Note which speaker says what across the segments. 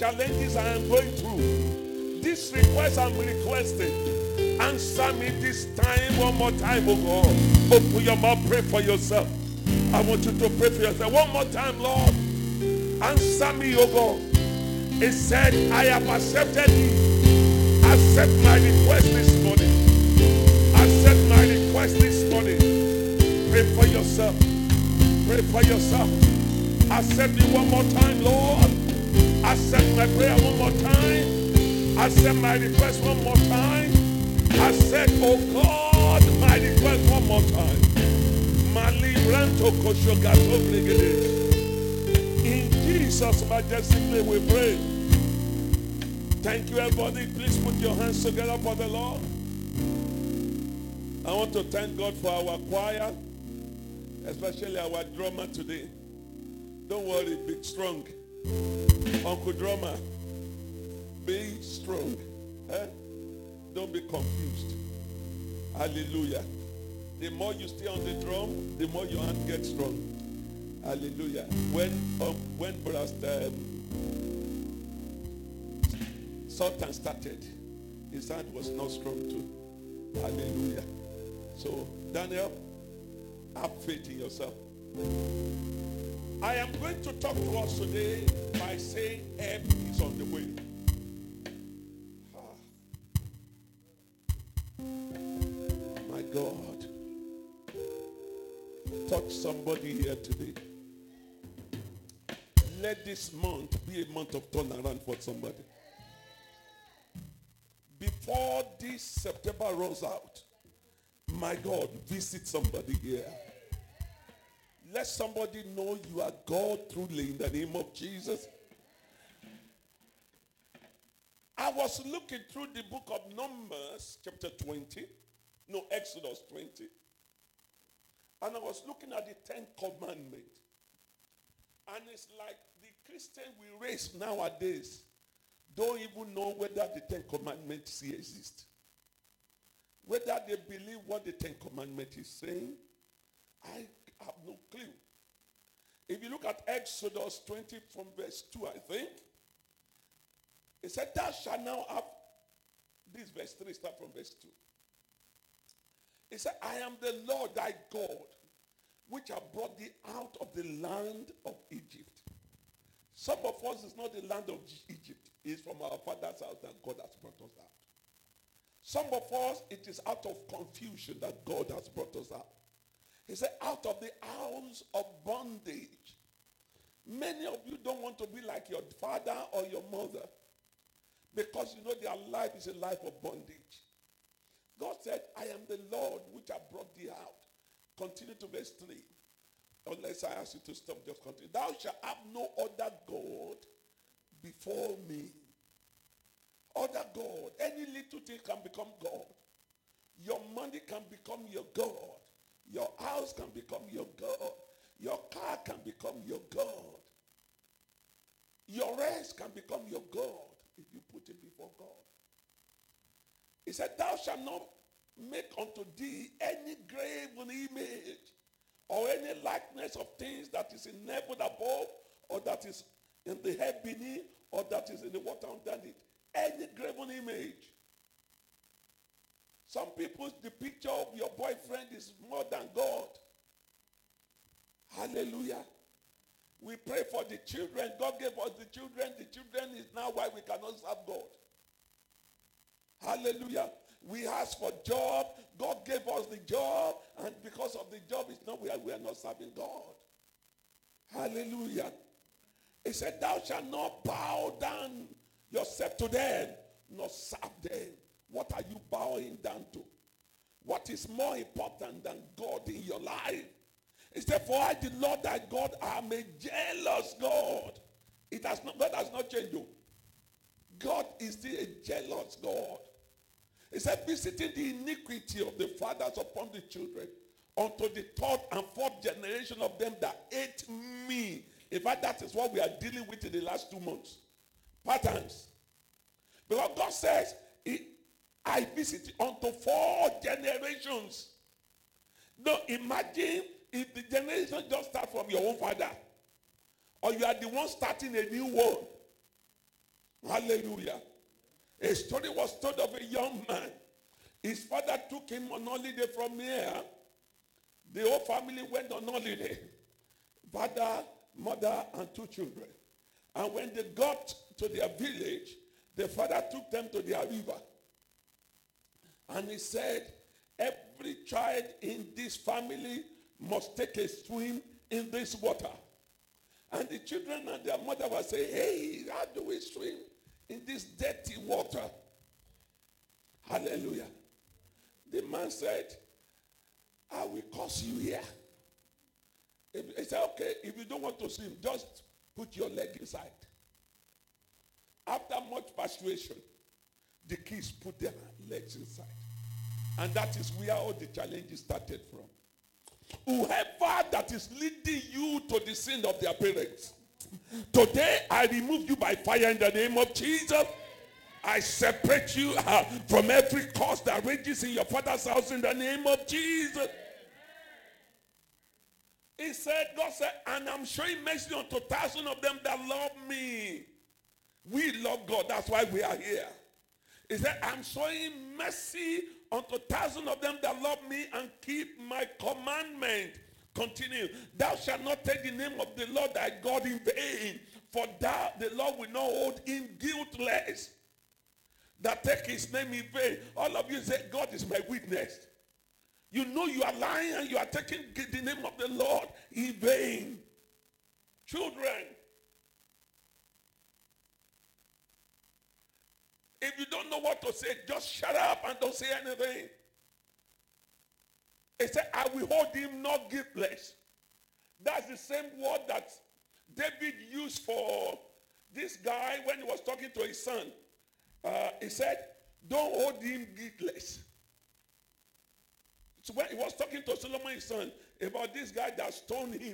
Speaker 1: challenges I am going through, this request I'm requesting, answer me this time, one more time, oh God. Open your mouth, pray for yourself. I want you to pray for yourself. One more time, Lord. Answer me, oh God. He said, I have accepted thee. Accept my request this morning. Accept my request this morning. Pray for yourself. Pray for yourself. Accept me one more time, Lord. Accept my prayer one more time. Accept my request one more time. Accept, oh God, my request one more time. In Jesus' majestic name we pray. Thank you, everybody. Please put your hands together for the Lord. I want to thank God for our choir, especially our drummer today. Don't worry, be strong. Uncle drummer, be strong. Don't be confused. Hallelujah. The more you stay on the drum, the more your hand gets strong. Hallelujah. When Brother Sultan started, his hand was not strong too. Hallelujah. So, Daniel, have faith in yourself. I am going to talk to us today by saying help is on the way. My God. Touch somebody here today. Let this month be a month of turnaround for somebody. Before this September runs out, my God, visit somebody here. Let somebody know you are God truly in the name of Jesus. I was looking through the book of Numbers, chapter 20. No, Exodus 20. And I was looking at the 10 commandments. And it's like the Christian we raise nowadays don't even know whether the 10 commandments still exist. Whether they believe what the 10 commandments is saying, I have no clue. If you look at Exodus 20 from verse 2, I think, it said, thou shalt now have, this verse 3 start from verse 2. It said, I am the Lord thy God, which have brought thee out of the land of Egypt. Some of us is not the land of Egypt. It's from our father's house that God has brought us out. Some of us, it is out of confusion that God has brought us out. He said, out of the house of bondage. Many of you don't want to be like your father or your mother because you know their life is a life of bondage. God said, I am the Lord which have brought thee out. Continue to verse 3. Unless I ask you to stop, just continue. Thou shalt have no other God before me. Other God. Any little thing can become God. Your money can become your God. Your house can become your God. Your car can become your God. Your rest can become your God if you put it before God. He said, thou shalt not make unto thee any graven image or any likeness of things that is in heaven above or that is in the head beneath or that is in the water underneath. Any graven image. Some people, the picture of your boyfriend is more than God. Hallelujah. We pray for the children. God gave us the children. The children is now why we cannot serve God. Hallelujah. We asked for job. God gave us the job. And because of the job, it's not we are not serving God. Hallelujah. He said, thou shalt not bow down yourself to them, nor serve them. What are you bowing down to? What is more important than God in your life? He said, for I, the Lord thy God, am a jealous God. God has not changed you. God is still a jealous God. He said, visiting the iniquity of the fathers upon the children, unto the third and fourth generation of them that hate me. In fact, that is what we are dealing with in the last 2 months. Patterns. Because God says, I visit unto 4 generations. Now imagine if the generation just start from your own father. Or you are the one starting a new one. Hallelujah. A story was told of a young man. His father took him on holiday from here. The whole family went on holiday. Father, mother, and 2 children. And when they got to their village, the father took them to their river. And he said, every child in this family must take a swim in this water. And the children and their mother were saying, hey, how do we swim in this dirty water? Hallelujah. The man said, I will curse you here. He said, okay, if you don't want to swim, just put your leg inside. After much persuasion, the kids put their legs inside. And that is where all the challenges started from. Whoever that is leading you to the sin of their parents, today I remove you by fire in the name of Jesus. I separate you from every cause that rages in your father's house in the name of Jesus. He said, God said, and I'm showing mercy unto thousands of them that love me. We love God. That's why we are here. He said, I'm showing mercy unto thousands of them that love me and keep my commandment. Continue. Thou shalt not take the name of the Lord thy God in vain, for thou, the Lord, will not hold him guiltless that take his name in vain. All of you say, God is my witness. You know you are lying and you are taking the name of the Lord in vain. Children, if you don't know what to say, just shut up and don't say anything. He said, I will hold him not guiltless. That's the same word that David used for this guy when he was talking to his son. He said, don't hold him guiltless. So when he was talking to Solomon, his son, about this guy that stoned him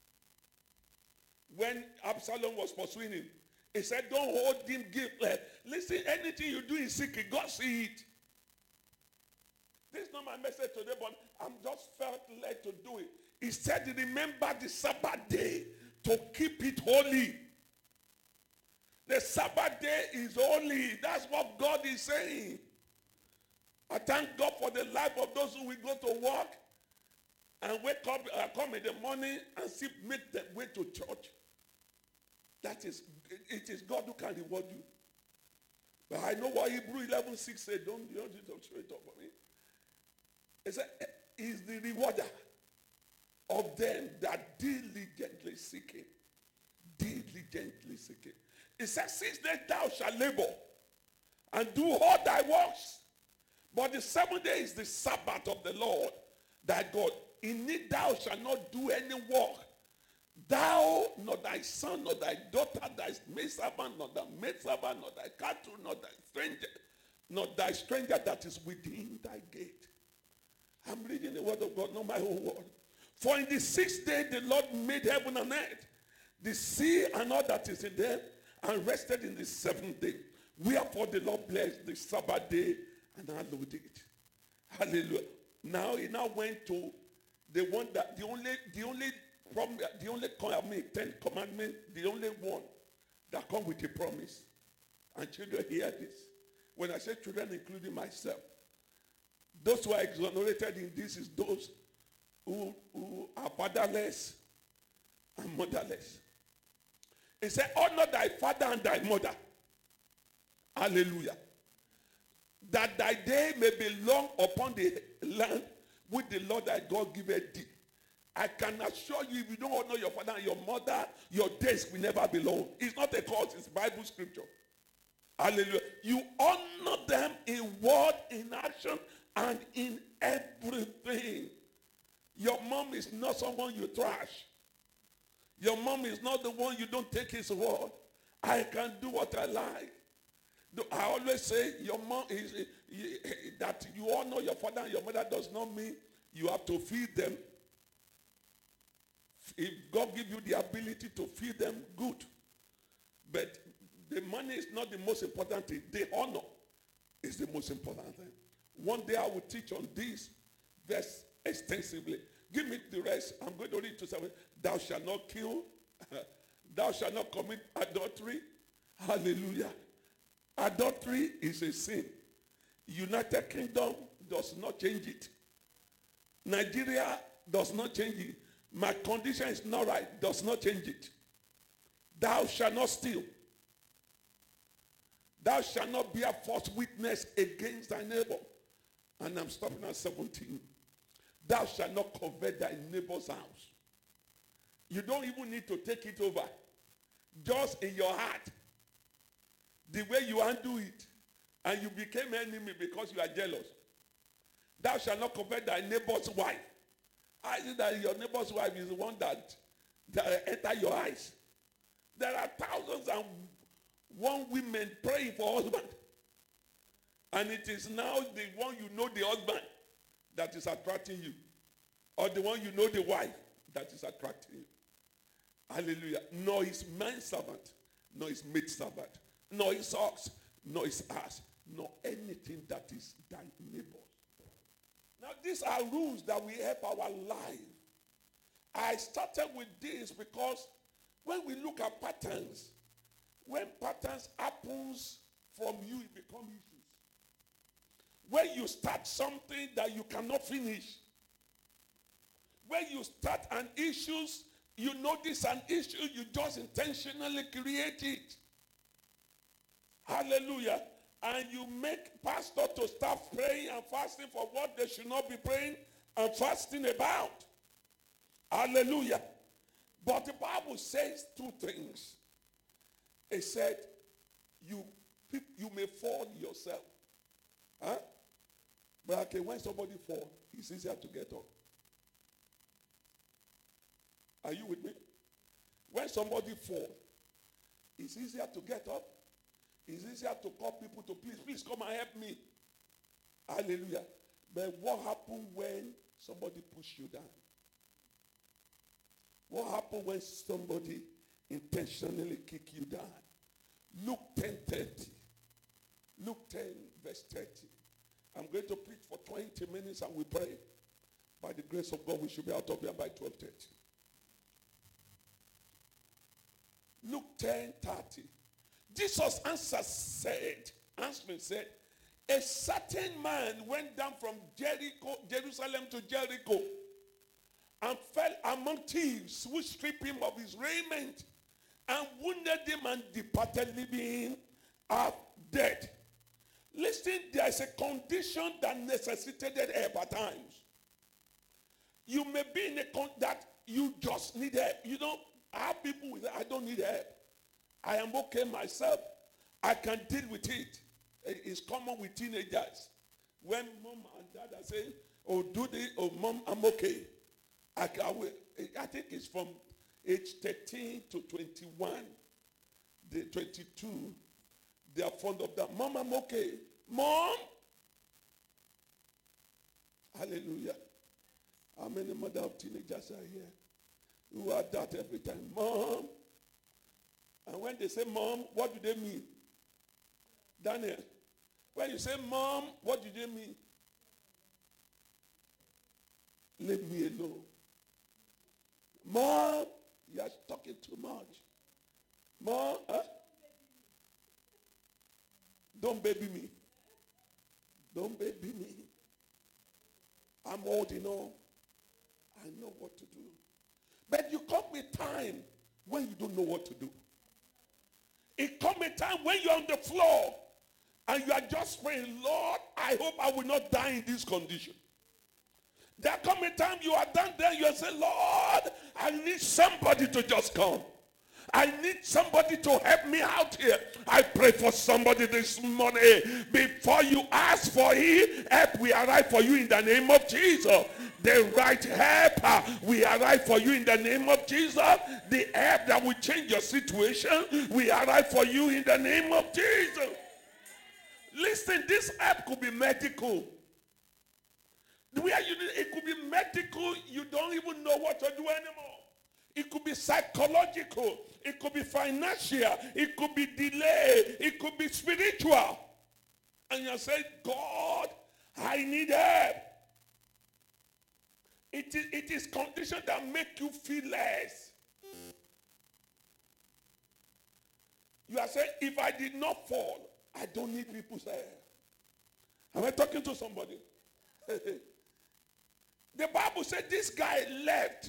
Speaker 1: when Absalom was pursuing him, he said, don't hold him guiltless. Listen, anything you do in secret, God see it. This is not my message today, but I'm just felt led to do it. He said, remember the Sabbath day to keep it holy. The Sabbath day is holy. That's what God is saying. I thank God for the life of those who will go to work and wake up, come in the morning and make their way to church. It is God who can reward you. But I know what Hebrews 11:6 said. Don't talk straight up for me. It said, is the rewarder of them that diligently seek him. Diligently seek him. It says, 6 days thou shalt labor and do all thy works. But the 7th day is the Sabbath of the Lord thy God. In it thou shalt not do any work. Thou, nor thy son, nor thy daughter, thy maidservant, nor thy maidservant, nor thy cattle, nor thy stranger that is within thy gate. I'm reading the word of God, not my own word. For in the 6th day the Lord made heaven and earth, the sea and all that is in them, and rested in the 7th day. Wherefore the Lord blessed the Sabbath day and hallowed it. Hallelujah. Now he went to the one that the only 10 commandments, the only one that come with a promise. And children, hear this. When I say children, including myself, those who are exonerated in this is those who are fatherless and motherless. He said, honor thy father and thy mother. Hallelujah. That thy day may be long upon the land which the Lord thy God giveth thee. I can assure you, if you don't honor your father and your mother, your days will never be long. It's not a cause, it's Bible scripture. Hallelujah. You honor them in word, in action, and in everything. Your mom is not someone you trash. Your mom is not the one you don't take his word. I can do what I like. I always say your mom is that you honor your father and your mother does not mean you have to feed them. If God gives you the ability to feed them, good. But the money is not the most important thing. The honor is the most important thing. One day I will teach on this verse extensively. Give me the rest. I'm going to read to 7. Thou shalt not kill. Thou shalt not commit adultery. Hallelujah. adultery is a sin. United Kingdom does not change it. Nigeria does not change it. My condition is not right, does not change it. Thou shalt not steal. Thou shalt not bear false witness against thy neighbor. And I'm stopping at 17. Thou shalt not covet thy neighbor's house. You don't even need to take it over. Just in your heart. The way you undo it. And you became enemy because you are jealous. Thou shalt not covet thy neighbor's wife. I see that your neighbor's wife is the one that enter your eyes. There are thousands and one women praying for husband. And it is now the one you know the husband that is attracting you. Or the one you know the wife that is attracting you. Hallelujah. Nor his manservant, nor his maidservant, nor his ox, nor his ass, nor anything that is thy neighbor's. Now these are rules that will help our life. I started with this because when we look at patterns, when patterns happens from you, it becomes issues. When you start something that you cannot finish, when you start an issue, you notice an issue, you just intentionally create it. Hallelujah. And you make pastor to start praying and fasting for what they should not be praying and fasting about. Hallelujah. But the Bible says two things. It said, you may fall yourself. Huh? But okay, when somebody falls, it's easier to get up. Are you with me? When somebody falls, it's easier to get up. It's easier to call people to please come and help me. Hallelujah. But what happened when somebody pushed you down? What happened when somebody intentionally kicked you down? Luke 10:30. Luke 10 verse 30. I'm going to preach for 20 minutes and we pray. By the grace of God, we should be out of here by 12:30. Luke 10:30. Jesus answering said, a certain man went down from Jerusalem to Jericho and fell among thieves who stripped him of his raiment and wounded him and departed, leaving him half dead. Listen, there is a condition that necessitated help at times. You may be in a condition that you just need help. You know, I have people with I don't need help. I am okay myself. I can deal with it. It's common with teenagers. When mom and dad are saying, oh, do this, oh, mom, I'm okay. I think it's from age 13 to 21. The 22, they are fond of that. Mom, I'm okay. Mom. Hallelujah. How many mother of teenagers are here who are that every time? Mom. And when they say mom, what do they mean? Daniel, when you say mom, what do they mean? Leave me alone. Mom, you are talking too much. Mom, huh? Don't baby me. Don't baby me. I'm old enough. I know what to do. But you come a time when you don't know what to do. It comes a time when you're on the floor and you are just praying, Lord, I hope I will not die in this condition. There comes a time you are down there, you say, Lord, I need somebody to just come. I need somebody to help me out here. I pray for somebody this morning. Before you ask for help, we arrive for you in the name of Jesus. The right help, we arrive for you in the name of Jesus. The help that will change your situation, we arrive for you in the name of Jesus. Listen, this help could be medical. It could be medical, you don't even know what to do anymore. It could be psychological. It could be financial. It could be delay. It could be spiritual. And you say, God, I need help. It is conditions that make you feel less. You are saying, if I did not fall, I don't need people's help. Am I talking to somebody? The Bible said this guy left.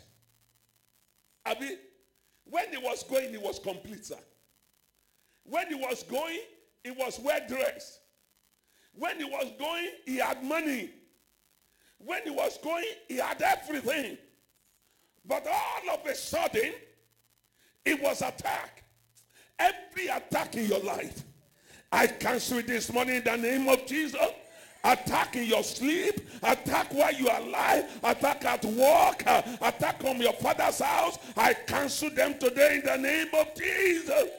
Speaker 1: When he was going, he was complete, sir. When he was going, he was well dressed. When he was going, he had money. When he was going, he had everything. But all of a sudden, it was attack. Every attack in your life, I cancel it this morning in the name of Jesus. Attack in your sleep, attack while you are alive, attack at work, attack from your father's house. I cancel them today in the name of Jesus.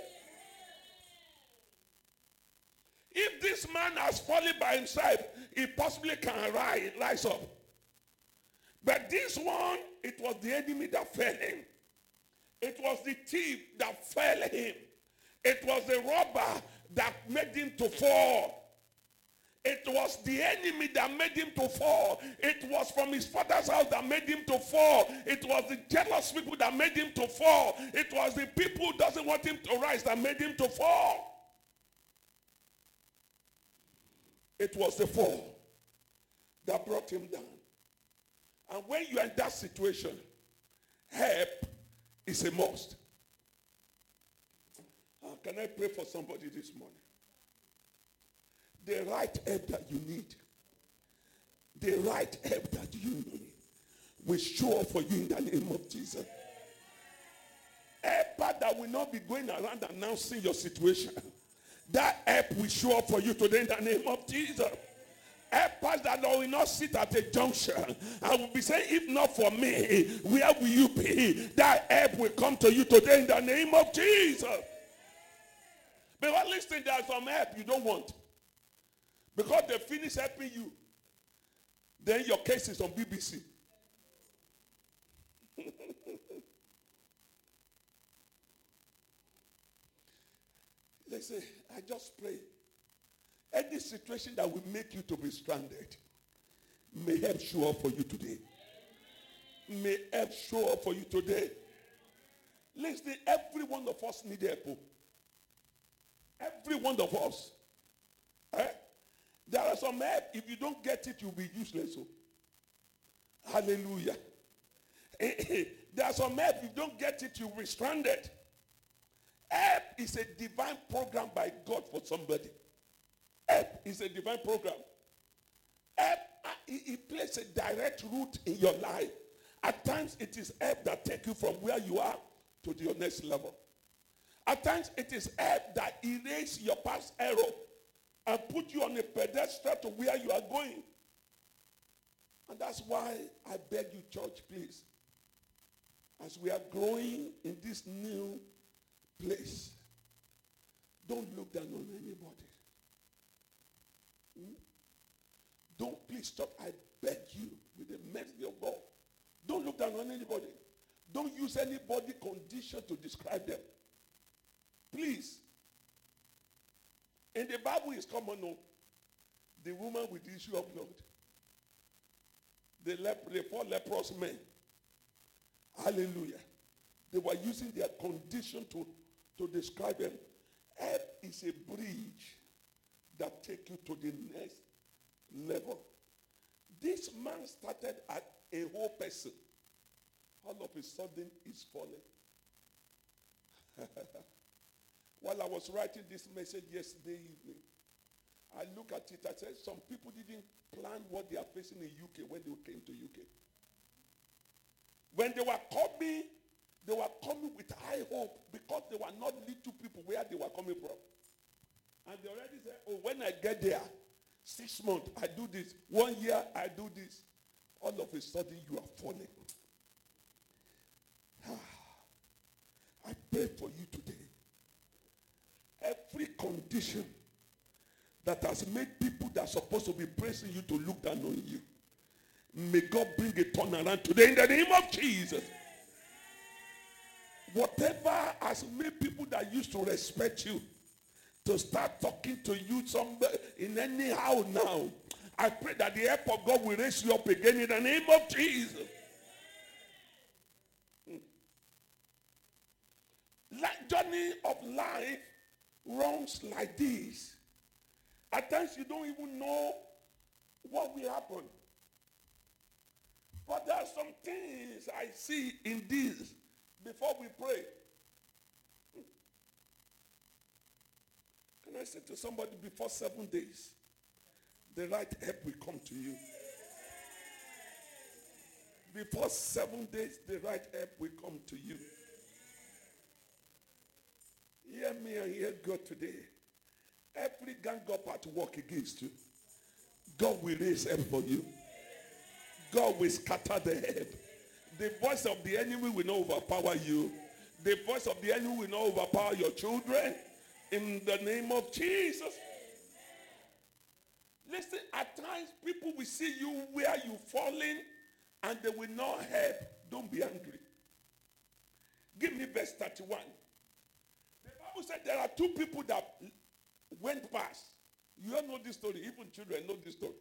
Speaker 1: If this man has fallen by himself, he possibly can rise up. But this one, it was the enemy that fell him. It was the thief that fell him. It was the robber that made him to fall. It was the enemy that made him to fall. It was from his father's house that made him to fall. It was the jealous people that made him to fall. It was the people who doesn't want him to rise that made him to fall. It was the fall that brought him down. And when you're in that situation, help is a must. Can I pray for somebody this morning? The right help that you need, the right help that you need will show up for you in the name of Jesus. Help that will not be going around announcing your situation. That help will show up for you today in the name of Jesus. Helpers that will not sit at a junction and will be saying, if not for me, where will you be? That help will come to you today in the name of Jesus. But listen, there's some help you don't want. Because they finish helping you, then your case is on BBC. They say, I just pray. Any situation that will make you to be stranded, may help show up for you today. May help show up for you today. Listen, every one of us need help. Every one of us. There are some help. If you don't get it, you'll be useless. Hallelujah. There are some help. If you don't get it, you'll be stranded. Help is a divine program by God for somebody. Help is a divine program. Help, it plays a direct route in your life. At times, it is help that takes you from where you are to your next level. At times, it is help that erases your past error and put you on a pedestal to where you are going. And that's why I beg you, church, please, as we are growing in this new place, don't look down on anybody. Don't please stop. I beg you, with the mercy of God, don't look down on anybody. Don't use anybody's condition to describe them. Please. In the Bible, it's common, no? The woman with the issue of blood. The 4 leprous men. Hallelujah. They were using their condition to describe them. Help is a bridge that takes you to the next level. This man started as a whole person. All of a sudden, he's falling. While I was writing this message yesterday evening, I look at it, I said, some people didn't plan what they are facing in UK when they came to UK. When they were coming with high hope because they were not little people where they were coming from. And they already said, oh, when I get there, 6 months, I do this. 1 year, I do this. All of a sudden, you are falling. I pray for you today. Every condition that has made people that are supposed to be praising you to look down on you, may God bring a turnaround today in the name of Jesus. Whatever has made people that used to respect you to start talking to you somewhere in anyhow now, I pray that the help of God will raise you up again in the name of Jesus. Like journey of life runs like this. At times you don't even know what will happen. But there are some things I see in this before we pray. Can I say to somebody, before 7 days, the right help will come to you. Before 7 days, the right help will come to you. Hear me and hear God today. Every gang up at work against you, God will raise help for you. God will scatter the help. The voice of the enemy will not overpower you. The voice of the enemy will not overpower your children. In the name of Jesus. Listen, at times people will see you where you're falling and they will not help. Don't be angry. Give me verse 31. The Bible said there are two people that went past. You all know this story. Even children know this story.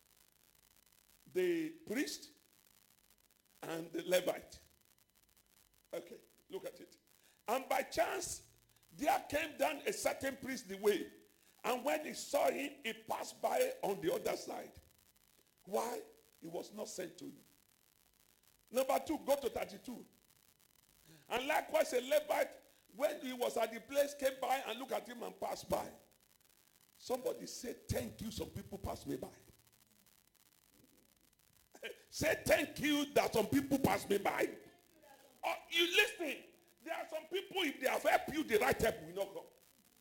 Speaker 1: The priest and the Levite. Okay, look at it. And by chance, there came down a certain priest the way. And when he saw him, he passed by on the other side. Why? He was not sent to him. Number 2, go to 32. And likewise, a Levite, when he was at the place, came by and looked at him and passed by. Somebody said, thank you, some people passed me by. Say thank you that some people passed me by. Oh, you listen. There are some people, if they have helped you, the right help will not come.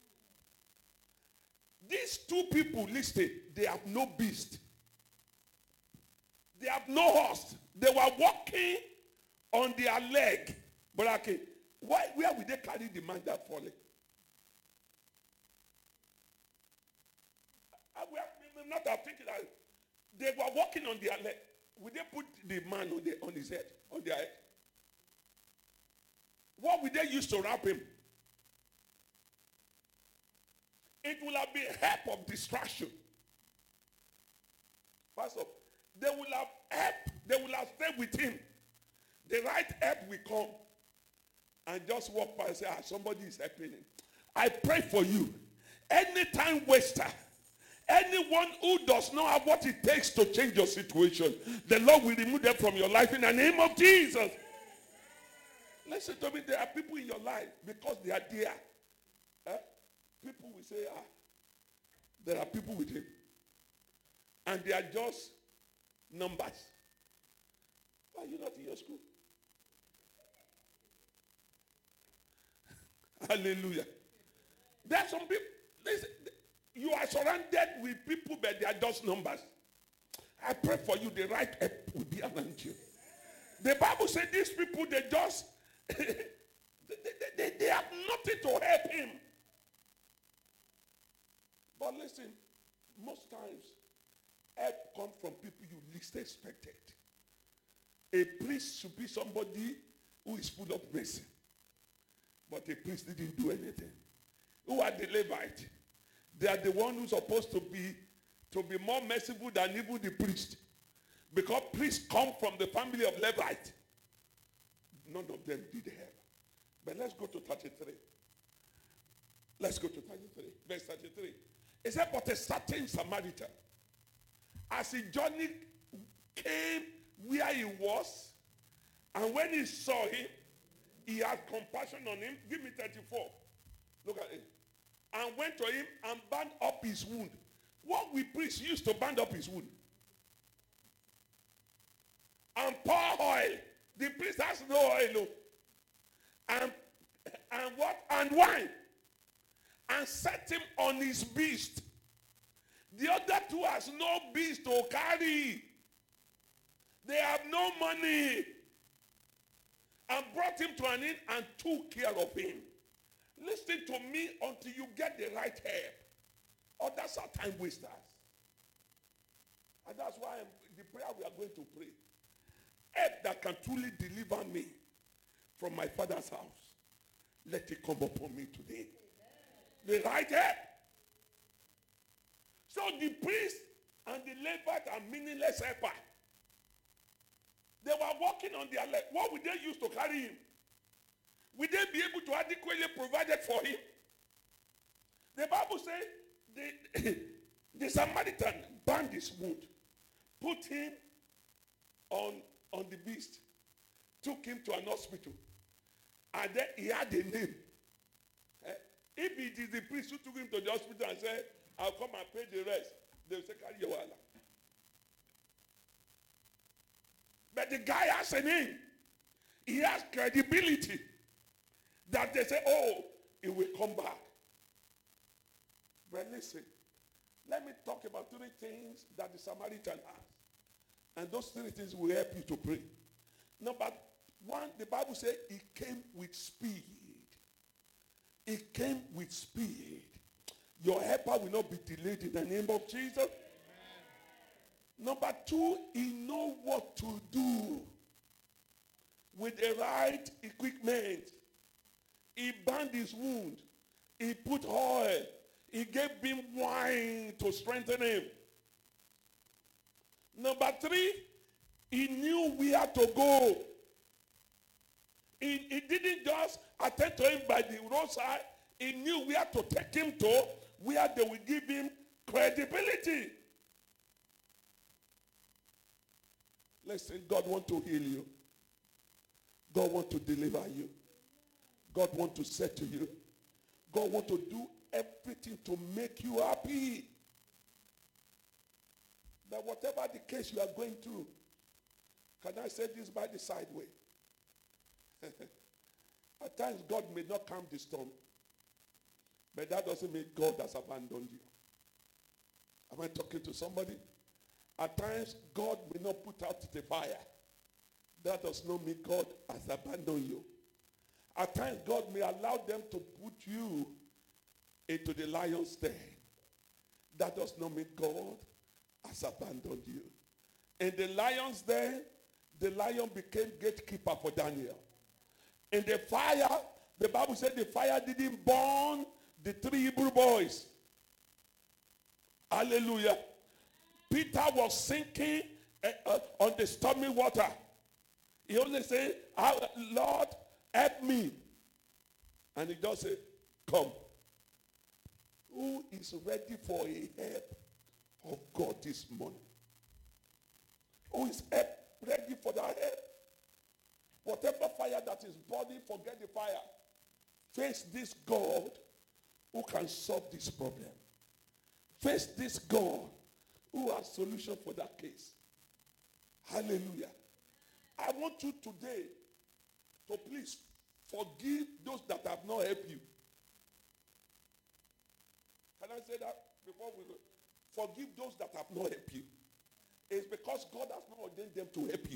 Speaker 1: These two people, listen, they have no beast. They have no horse. They were walking on their leg. But okay, where will they carry the man that fallen? We are not thinking that they were walking on their leg. Would they put the man on his head, on their head? What would they use to wrap him? It will have been help of distraction. First of all, they will have help. They will have stayed with him. The right help will come and just walk by and say, somebody is helping him. I pray for you. Any time waster, anyone who does not have what it takes to change your situation, the Lord will remove them from your life in the name of Jesus. Listen to me, there are people in your life because they are there. People will say, there are people with him. And they are just numbers. Why are you not in your school? Hallelujah. There are some people, listen, you are surrounded with people, but they are just numbers. I pray for you, the right help will be around you. The Bible said these people, they just, they have nothing to help him. But listen, most times, help comes from people you least expected. A priest should be somebody who is full of mercy. But a priest didn't do anything. Who are the Levite? They are the one who's supposed to be more merciful than even the priest. Because priests come from the family of Levite. None of them did help. But let's go to 33. Let's go to 33. Verse 33. It said, but a certain Samaritan, as he journeyed, came where he was, and when he saw him, he had compassion on him. Give me 34. Look at it. And went to him and bound up his wound. What we priests used to band up his wound? And pour oil. The priest has no oil. And what? And wine. And set him on his beast. The other two has no beast to carry. They have no money. And brought him to an inn and took care of him. Listen to me until you get the right help. Others are time wasters. And that's why the prayer we are going to pray. Help that can truly deliver me from my father's house. Let it come upon me today. The right help. So the priest and the Levite are meaningless helper. They were walking on their leg. What would they use to carry him? Would they be able to adequately provide it for him? The Bible says The Samaritan bound his wound, put him on the beast, took him to an hospital, and then he had a name. If it is the priest who took him to the hospital and said, I'll come and pay the rest, they will say, carry your wallet. But the guy has a name. He has credibility. That they say, oh, he will come back. But listen, let me talk about 3 things that the Samaritan has. And those 3 things will help you to pray. Number 1, the Bible says he came with speed. He came with speed. Your helper will not be delayed in the name of Jesus. Amen. Number 2, he knows what to do with the right equipment. He bound his wound. He put oil. He gave him wine to strengthen him. Number 3, he knew where to go. He didn't just attend to him by the roadside. He knew where to take him to, where they will give him credibility. Listen, God wants to heal you. God wants to deliver you. God wants to settle you. God wants to do everything to make you happy. But whatever the case you are going through, can I say this by the side way? At times God may not calm the storm, but that doesn't mean God has abandoned you. Am I talking to somebody? At times God may not put out the fire. That does not mean God has abandoned you. At times God may allow them to put you into the lion's den. That does not mean God has abandoned you. In the lion's den, the lion became gatekeeper for Daniel. In the fire, the Bible said the fire didn't burn the 3 Hebrew boys. Hallelujah. Peter was sinking on the stormy water. He only said, Lord, help me. And he just said, come. Who is ready for a help of God this morning? Who is ready for that help? Whatever fire that is burning, forget the fire. Face this God who can solve this problem. Face this God who has solution for that case. Hallelujah. I want you today to please forgive those that have not helped you. Can I say that before we go? Forgive those that have not helped you. It's because God has not ordained them to help you.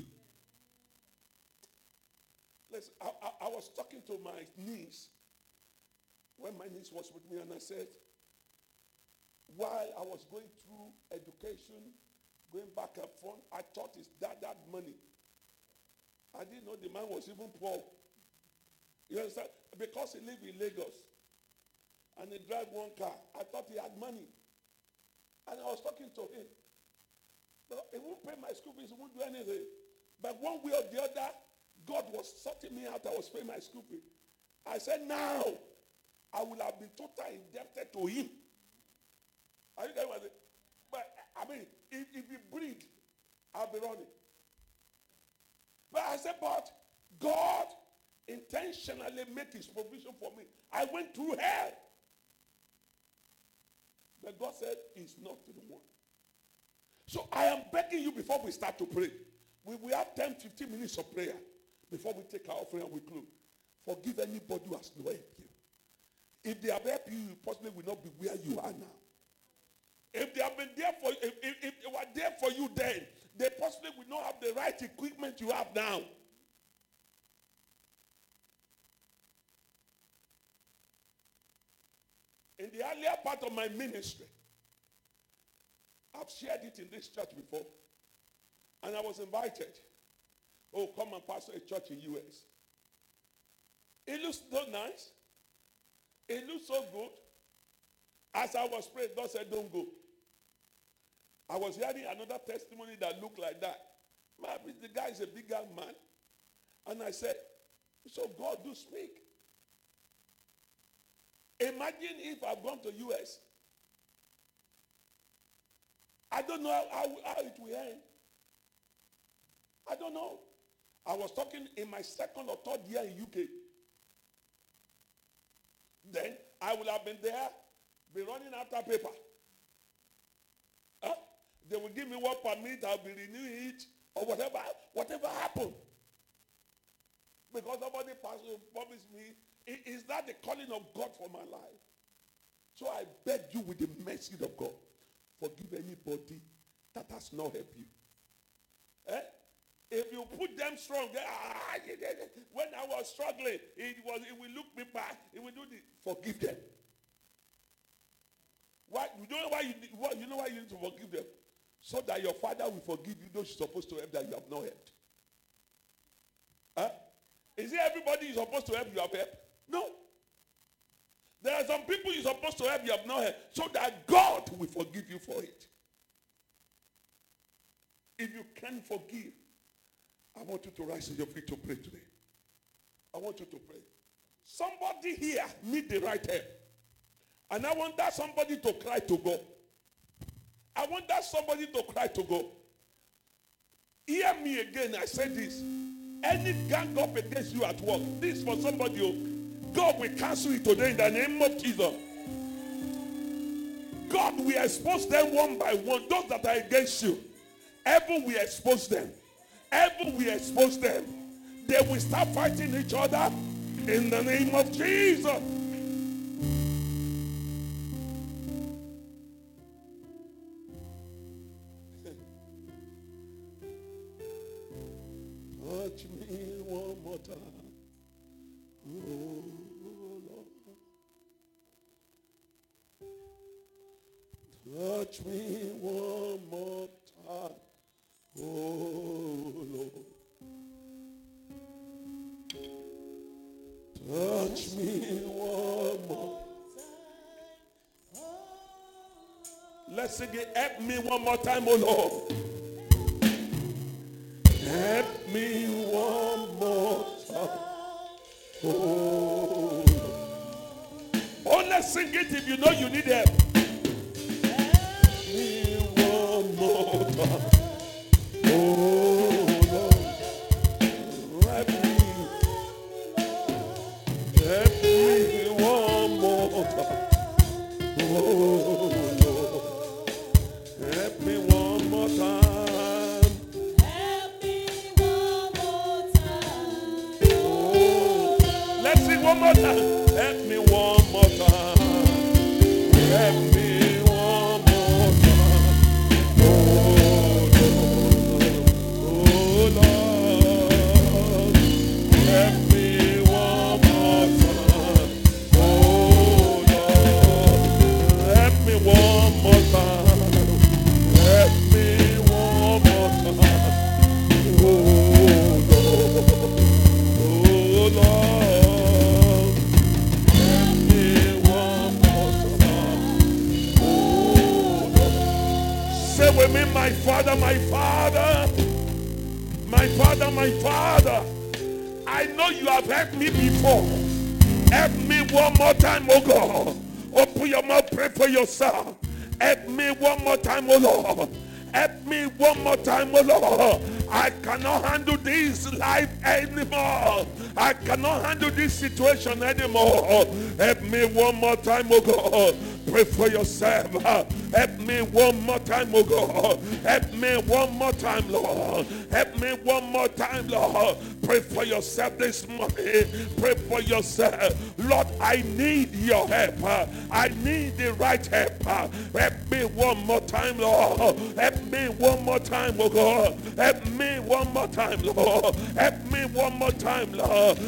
Speaker 1: Listen, I was talking to my niece when my niece was with me, and I said, while I was going through education, going back and forth, I thought his dad had money. I didn't know the man was even poor. You understand? Because he lived in Lagos and he drive one car, I thought he had money. And I was talking to him. But he won't pay my school fees, he won't do anything. But one way or the other, God was sorting me out. I was paying my school fee. I said, now, I will have been totally indebted to him. Are you getting what I say? But, I mean, if he breathe, I'll be running. But I said, but God intentionally made his provision for me. I went through hell. But God said, he's not the one. So I am begging you before we start to pray. We have 10, 15 minutes of prayer before we take our offering and we close. Forgive anybody who has not helped you. If they have helped you, you possibly will not be where you are now. If they have been there for you, if they were there for you then, they possibly will not have the right equipment you have now. In the earlier part of my ministry, I've shared it in this church before, and I was invited. Oh, come and pastor a church in U.S. It looks so nice. It looks so good. As I was praying, God said, don't go. I was hearing another testimony that looked like that. The guy is a big young man. And I said, so God, do speak. Imagine if I've gone to U.S. I don't know how it will end. I don't know. I was talking in my second or third year in UK. Then I would have been there, be running after paper. They will give me work permit, I'll be renewing it, or whatever happened. Because somebody promised me, is that the calling of God for my life? So I beg you with the mercy of God, forgive anybody that has not helped you. If you put them strong, when I was struggling, it will look me back. It will do this. Forgive them. Why? You know why you need to forgive them? So that your father will forgive you those you're supposed to help that you have not helped. Is it everybody you're supposed to help you have helped? No. There are some people you're supposed to help you have not helped, so that God will forgive you for it. If you can't forgive, I want you to rise on your feet to pray today. I want you to pray. Somebody here needs the right help. And I want that somebody to cry to God. I want that somebody to cry to God. Hear me again, I said this. Any gang up against you at work, this is for somebody. God will cancel it today in the name of Jesus. God will expose them one by one. Those that are against you, heaven will expose them. Heaven will expose them. They will start fighting each other in the name of Jesus. Touch me one more time. Oh, Lord. Touch me one more time. Oh, Lord. Touch me one more time. Let's sing it. Help me one more time, oh Lord. Help me one more time. Oh, Lord. Oh, let's sing it if you know you need help. Help me one more time. Oh, Lord. Help me. Help me one more time. Oh, Lord. Help me one more time. Help me one more time. Oh, let's sing one more time. Help me one more time. Help me one more time. Oh, Lord. Oh, Lord. Help me one more time. Oh, Lord. Help me one more time. Help me one more time. Oh, Lord. Oh, Lord. Help me one more time. Oh, Lord. Say with me, my Father, my Father. My Father, my Father. I know you have helped me before. Help me one more time, oh God. Open your mouth, pray for yourself. Help me one more time, oh Lord. Help me one more time, oh Lord. I cannot handle this life anymore. I cannot handle this situation anymore. Help me one more time, oh God. Pray for yourself. Help me one more time, oh God. Help me one more time, Lord. Help me one more time, Lord. Pray for yourself this morning. Pray for yourself. Lord, I need your help. I need the right help. Help me one more time, Lord. Help me one more time, oh God. Help me one more time, Lord. Help me one more time, Lord.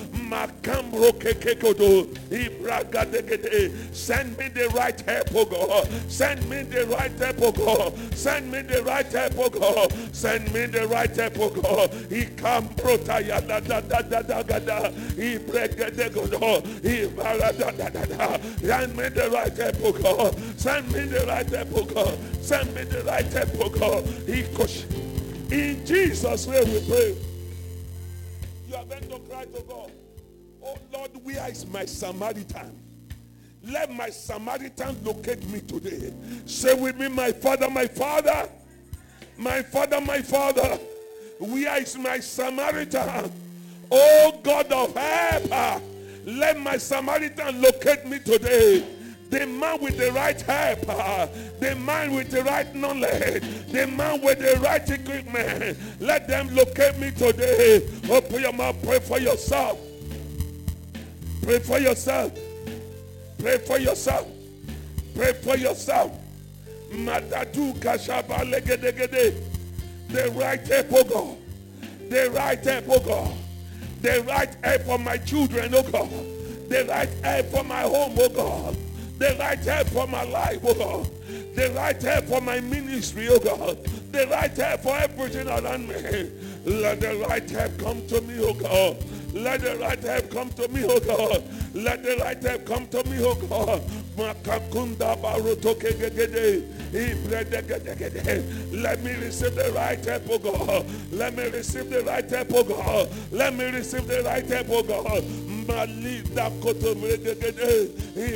Speaker 1: Send me the right help, oh God. Send me the right help, oh God. Send me the right help, oh God. Send me the right help, oh God. He come protaya da da da da da da da. He break the God. He da da da da. Send me the right help, oh God. Send me the right help, oh God. Send me the right help, oh God. He push. In Jesus' name we pray. You are going to cry to God. Oh Lord, where is my Samaritan? Let my Samaritan locate me today. Say with me, my Father, My Father, where is my Samaritan? Oh God of help, let my Samaritan locate me today. The man with the right help, the man with the right knowledge, the man with the right equipment, let them locate me today. Open your mouth, pray for yourself. Pray for yourself. Pray for yourself. Pray for yourself. Madadu kashaba legedegede. The right help, oh God. The right help, oh God. The right help for my children, oh God. The right help for my home, oh God. The right help for my life, oh God. The right help for my ministry, oh God. The right help for everything around me. Let the right help come to me, oh God. Let the right help come to me, oh God. Let the right help come to me, oh God. Makakunda barotoke gegede. Let me receive the right help, oh God. Let me receive the right help, oh God. Let me receive the right help, oh God. Malida koto regegede.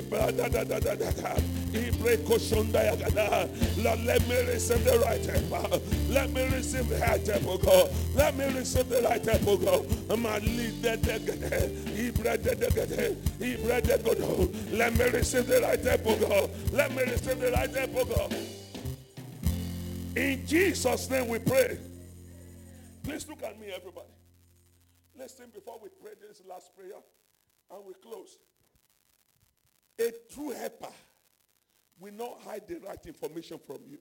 Speaker 1: Let me receive the right help. Let me receive the right help, oh God. Let me receive the right help, oh God. Let me receive the right help, oh God. Let me receive the right help, oh God. In Jesus' name we pray. Please look at me, everybody. Listen before we pray this last prayer and we close. A true helper will not hide the right information from you.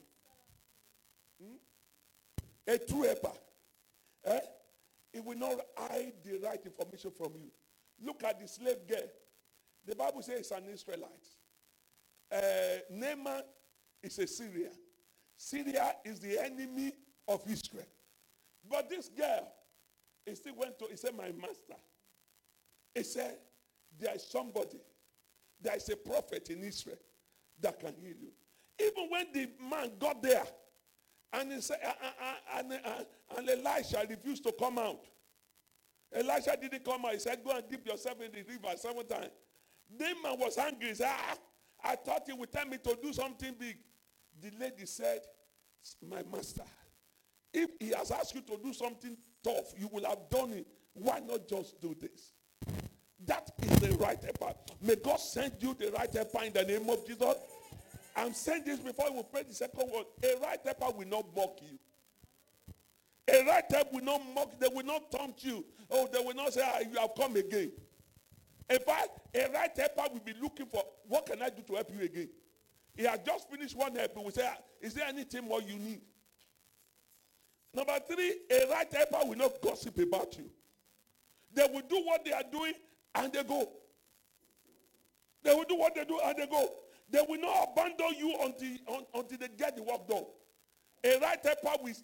Speaker 1: A true helper, it will not hide the right information from you. Look at the slave girl. The Bible says it's an Israelite. Naaman is a Syrian. Syria is the enemy of Israel. But this girl, he still went to, he said, my master. He said, there is somebody, there is a prophet in Israel that can heal you. Even when the man got there, and he said, and Elisha refused to come out. Elisha didn't come out. He said, go and dip yourself in the river 7 times. Naaman was angry. He said, I thought he would tell me to do something big. The lady said, my master, if he has asked you to do something tough, you will have done it. Why not just do this? That is the right helper. May God send you the right helper in the name of Jesus. I'm saying this before we pray the second word. A right helper will not mock you. A right helper will not mock. They will not taunt you. Oh, they will not say, you have come again. In fact, a right helper will be looking for, what can I do to help you again? He has just finished one help. He will say, is there anything more you need? Number 3, a right helper will not gossip about you. They will do what they are doing and they go. They will do what they do and they go. They will not abandon you until they get the work done. A right helper will,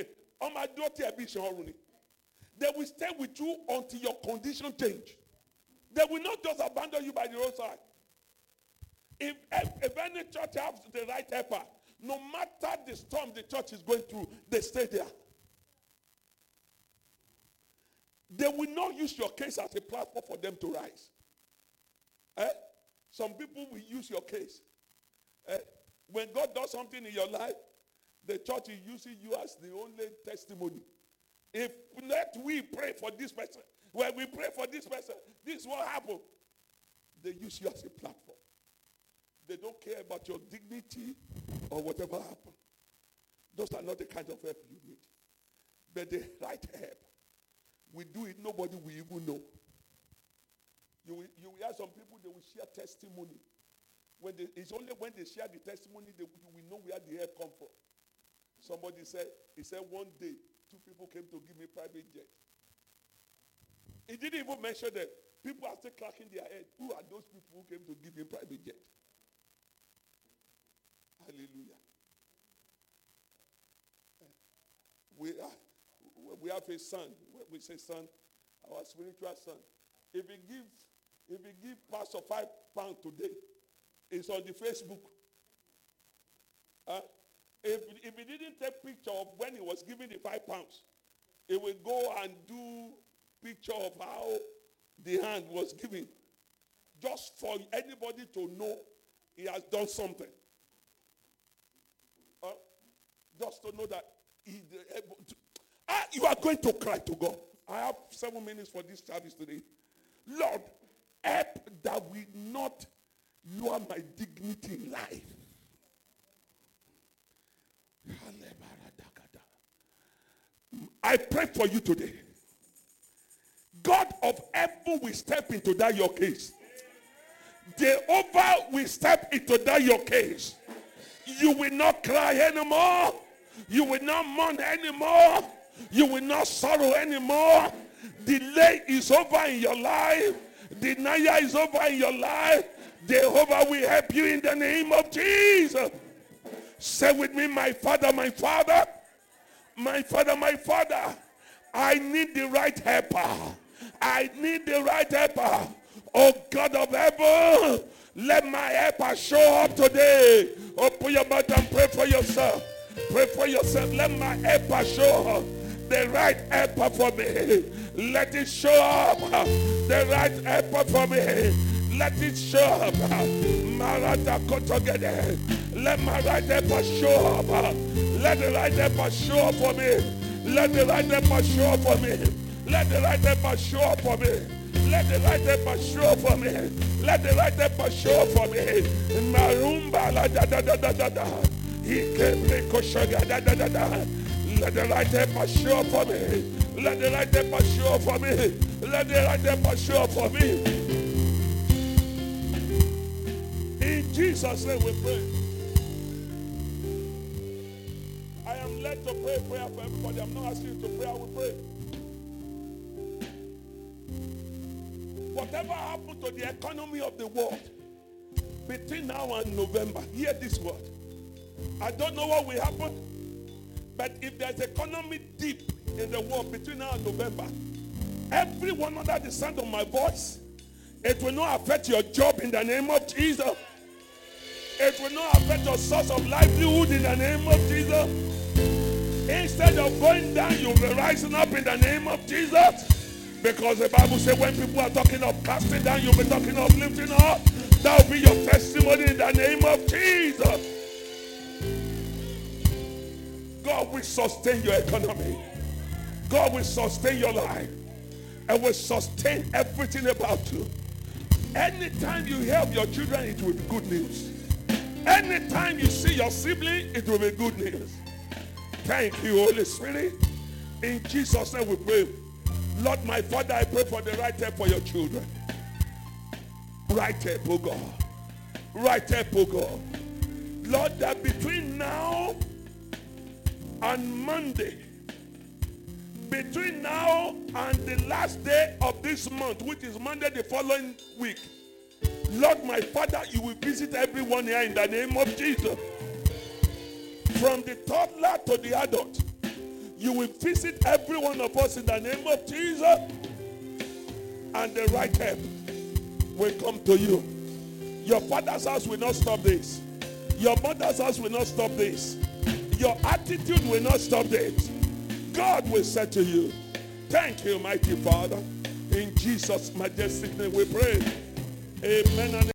Speaker 1: they will stay with you until your condition change. They will not just abandon you by the roadside. If any church has the right helper, no matter the storm the church is going through, they stay there. They will not use your case as a platform for them to rise. Some people will use your case. When God does something in your life, the church is using you as the only testimony. If we pray for this person, when we pray for this person, this is what happened. They use you as a platform. They don't care about your dignity or whatever happened. Those are not the kind of help you need. But the right help, we do it, nobody will even know. You will hear some people, they will share testimony. It's only when they share the testimony that you will know where the help come from. Somebody said, he said one day, 2 people came to give me private jet. He didn't even mention that. People are still cracking their head. Who are those people who came to give him private jet? Hallelujah. We have a son. We say son, our spiritual son. If he give Pastor £5 today, it's on the Facebook. If he didn't take picture of when he was giving the £5, he will go and do picture of how the hand was given. Just for anybody to know he has done something. Just to know that is able to. You are going to cry to God. I have 7 minutes for this service today. Lord, help that we not lower my dignity in life. I pray for you today. God of heaven will step into that your case. Jehovah will step into that your case. You will not cry anymore. You will not mourn anymore. You will not sorrow anymore. Delay is over in your life. Denial is over in your life. Jehovah will help you in the name of Jesus. Say with me, my Father, my Father. My Father, my Father. I need the right helper. I need the right helper. Oh God of heaven, let my helper show up today. Open your mouth and pray for yourself. Pray for yourself. Let my helper show up. The right helper for me. Let it show up. The right helper for me. Let it show up. Marata Kotogede. Let my right helper show up. Let the right helper show up for me. Let the right helper show up for me. Let the right helper show up for me. Let the right helper show up for me. Let the right helper show up for me. Marumba la da da da da da da. He came to Koshaga da da da da. Let the right helper show up for me. Let the right helper show up for me. Let the right helper show up for me. In Jesus' name we pray. I am led to pray a prayer for everybody. I'm not asking you to pray. I will pray. Whatever happened to the economy of the world between now and November, hear this word. I don't know what will happen, but if there's economic dip in the world between now and November, everyone under the sound of my voice, it will not affect your job in the name of Jesus. It will not affect your source of livelihood in the name of Jesus. Instead of going down, you'll be rising up in the name of Jesus. Because the Bible says when people are talking of casting down, you'll be talking of lifting up. That will be your testimony in the name of Jesus. God will sustain your economy. God will sustain your life. And will sustain everything about you. Anytime you help your children, it will be good news. Anytime you see your sibling, it will be good news. Thank you, Holy Spirit. In Jesus' name we pray. Lord, my Father, I pray for the right help for your children. Right help, oh God. Right help, oh God. Lord, that between now and Monday, between now and the last day of this month, which is Monday the following week, Lord, my Father, you will visit everyone here in the name of Jesus. From the toddler to the adult, you will visit every one of us in the name of Jesus, and the right help will come to you. Your father's house will not stop this. Your mother's house will not stop this. Your attitude will not stop this. God will say to you, thank you, mighty Father. In Jesus' majestic name we pray. Amen.